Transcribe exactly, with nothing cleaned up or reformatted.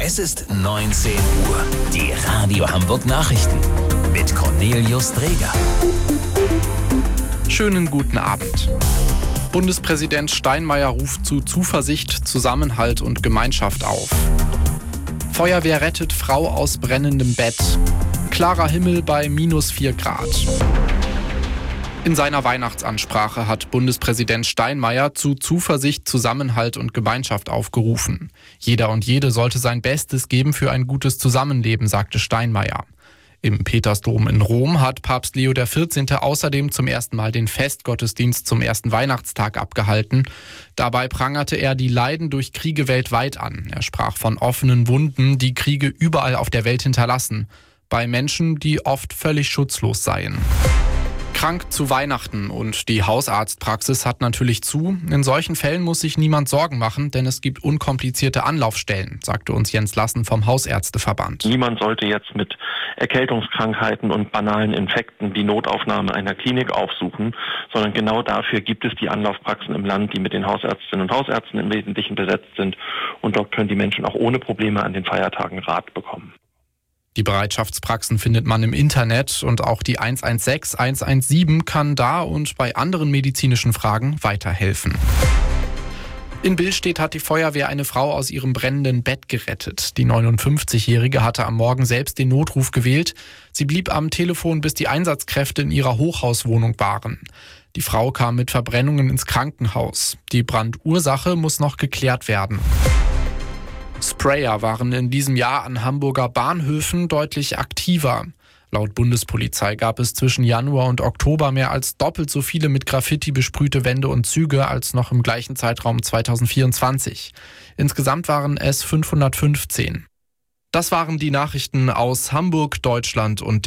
Es ist neunzehn Uhr. Die Radio Hamburg Nachrichten mit Cornelius Dreger. Schönen guten Abend. Bundespräsident Steinmeier ruft zu Zuversicht, Zusammenhalt und Gemeinschaft auf. Feuerwehr rettet Frau aus brennendem Bett. Klarer Himmel bei minus vier Grad. In seiner Weihnachtsansprache hat Bundespräsident Steinmeier zu Zuversicht, Zusammenhalt und Gemeinschaft aufgerufen. Jeder und jede sollte sein Bestes geben für ein gutes Zusammenleben, sagte Steinmeier. Im Petersdom in Rom hat Papst Leo der vierzehnte außerdem zum ersten Mal den Festgottesdienst zum ersten Weihnachtstag abgehalten. Dabei prangerte er die Leiden durch Kriege weltweit an. Er sprach von offenen Wunden, die Kriege überall auf der Welt hinterlassen, bei Menschen, die oft völlig schutzlos seien. Krank zu Weihnachten und die Hausarztpraxis hat natürlich zu. In solchen Fällen muss sich niemand Sorgen machen, denn es gibt unkomplizierte Anlaufstellen, sagte uns Jens Lassen vom Hausärzteverband. Niemand sollte jetzt mit Erkältungskrankheiten und banalen Infekten die Notaufnahme einer Klinik aufsuchen, sondern genau dafür gibt es die Anlaufpraxen im Land, die mit den Hausärztinnen und Hausärzten im Wesentlichen besetzt sind. Und dort können die Menschen auch ohne Probleme an den Feiertagen Rat bekommen. Die Bereitschaftspraxen findet man im Internet und auch die eins eins sechs, eins eins sieben kann da und bei anderen medizinischen Fragen weiterhelfen. In Billstedt hat die Feuerwehr eine Frau aus ihrem brennenden Bett gerettet. Die neunundfünfzigjährige hatte am Morgen selbst den Notruf gewählt. Sie blieb am Telefon, bis die Einsatzkräfte in ihrer Hochhauswohnung waren. Die Frau kam mit Verbrennungen ins Krankenhaus. Die Brandursache muss noch geklärt werden. Sprayer waren in diesem Jahr an Hamburger Bahnhöfen deutlich aktiver. Laut Bundespolizei gab es zwischen Januar und Oktober mehr als doppelt so viele mit Graffiti besprühte Wände und Züge als noch im gleichen Zeitraum zweitausendvierundzwanzig. Insgesamt waren es fünfhundertfünfzehn. Das waren die Nachrichten aus Hamburg, Deutschland und